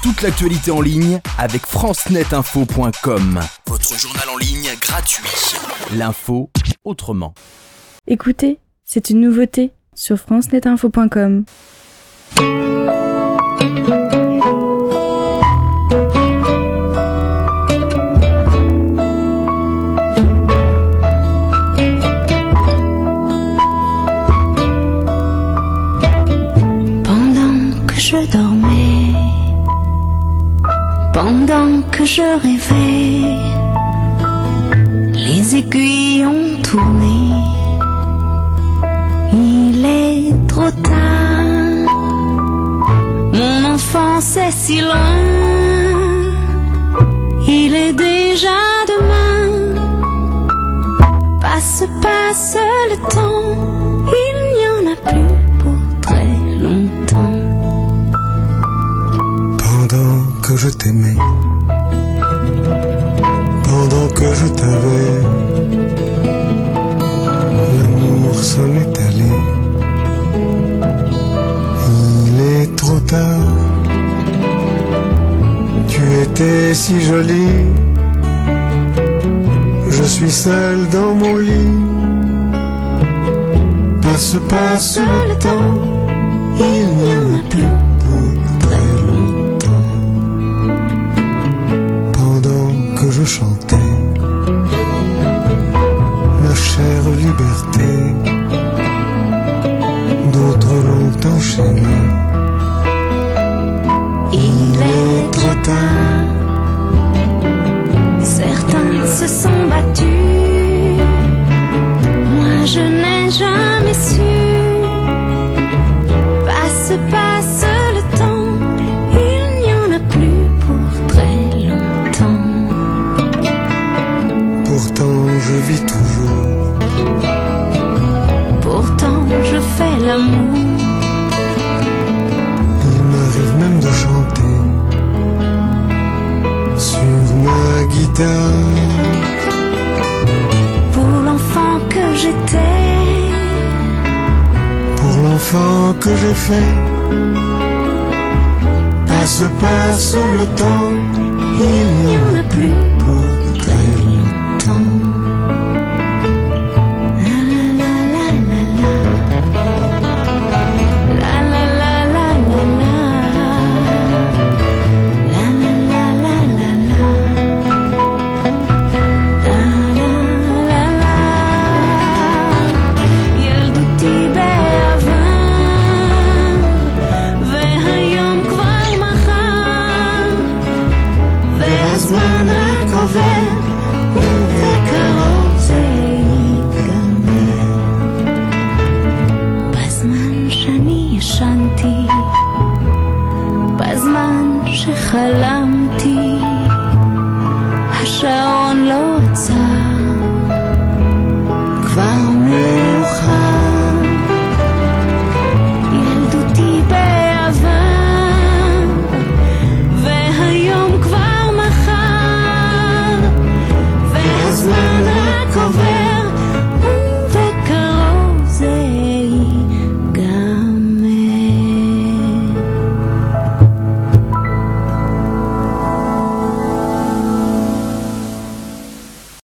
Toute l'actualité en ligne avec francenetinfo.com. Votre journal en ligne gratuit. L'info autrement. Écoutez, c'est une nouveauté sur francenetinfo.com. Je dormais, pendant que je rêvais, les aiguilles ont tourné. Il est trop tard, mon enfance est si loin. Il est déjà demain, passe le temps, il n'y en a plus pour très longtemps. Pendant que je t'aimais, pendant que je t'avais, l'amour s'en est allé. Il est trop tard, tu étais si jolie. Je suis seul dans mon lit. Passe le temps, il n'y en a plus pour très longtemps. Que je chantais ma chère liberté, d'autres l'ont enchaîné. Il est trop tard, certains se sont battus, moi je n'ai jamais su. Passe le temps, il n'y en a plus pour très longtemps. Pourtant je vis toujours, pourtant je fais l'amour. Il m'arrive même de chanter sur ma guitare. Pour l'enfant que j'étais, pour l'enfant que j'ai fait. Passe le temps, il n'y en a plus pour très longtemps. הזמן רק עובר ובקרוב זה ייגמר. בזמן שאני ישנתי, בזמן שחלמתי,